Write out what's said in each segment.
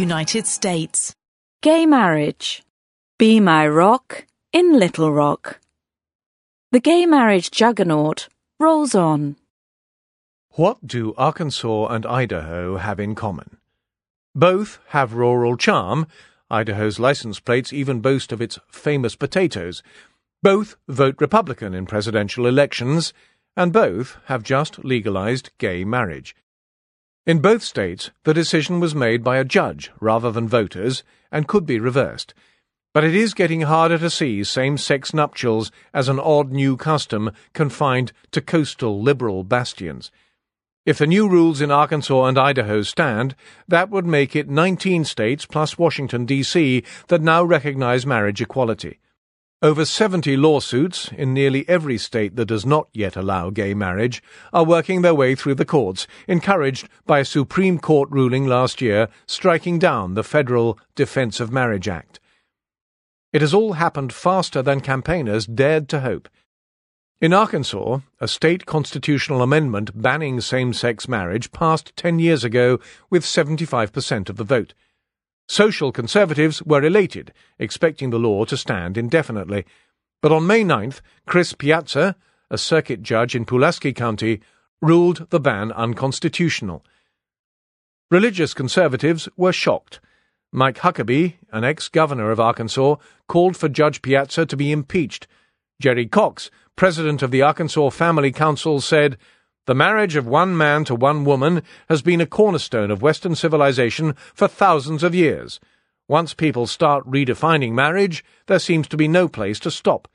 United States. Gay marriage. Be My Rock in Little Rock. The gay marriage juggernaut rolls on. What do Arkansas and Idaho have in common? Both have rural charm. Idaho's license plates even boast of its famous potatoes. Both vote Republican in presidential elections, and both have just legalized gay marriage. In both states, the decision was made by a judge rather than voters and could be reversed. But it is getting harder to see same-sex nuptials as an odd new custom confined to coastal liberal bastions. If the new rules in Arkansas and Idaho stand, that would make it 19 states plus Washington, D.C. that now recognize marriage equality. Over 70 lawsuits in nearly every state that does not yet allow gay marriage are working their way through the courts, encouraged by a Supreme Court ruling last year striking down the Federal Defense of Marriage Act. It has all happened faster than campaigners dared to hope. In Arkansas, a state constitutional amendment banning same-sex marriage passed 10 years ago with 75% of the vote. Social conservatives were elated, expecting the law to stand indefinitely. But on May 9th, Chris Piazza, a circuit judge in Pulaski County, ruled the ban unconstitutional. Religious conservatives were shocked. Mike Huckabee, an ex-governor of Arkansas, called for Judge Piazza to be impeached. Jerry Cox, president of the Arkansas Family Council, said, "The marriage of one man to one woman has been a cornerstone of Western civilization for thousands of years. Once people start redefining marriage, there seems to be no place to stop."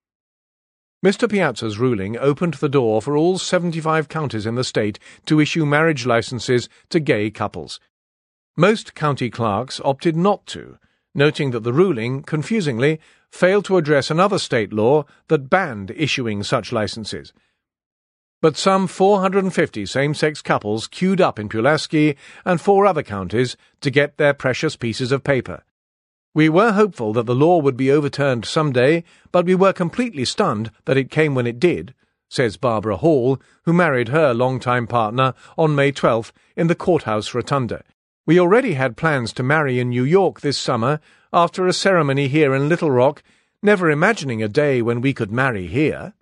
Mr. Piazza's ruling opened the door for all 75 counties in the state to issue marriage licenses to gay couples. Most county clerks opted not to, noting that the ruling, confusingly, failed to address another state law that banned issuing such licenses. But some 450 same-sex couples queued up in Pulaski and 4 other counties to get their precious pieces of paper. "We were hopeful that the law would be overturned someday, but we were completely stunned that it came when it did," says Barbara Hall, who married her longtime partner on May 12th in the courthouse rotunda. "We already had plans to marry in New York this summer after a ceremony here in Little Rock, never imagining a day when we could marry here."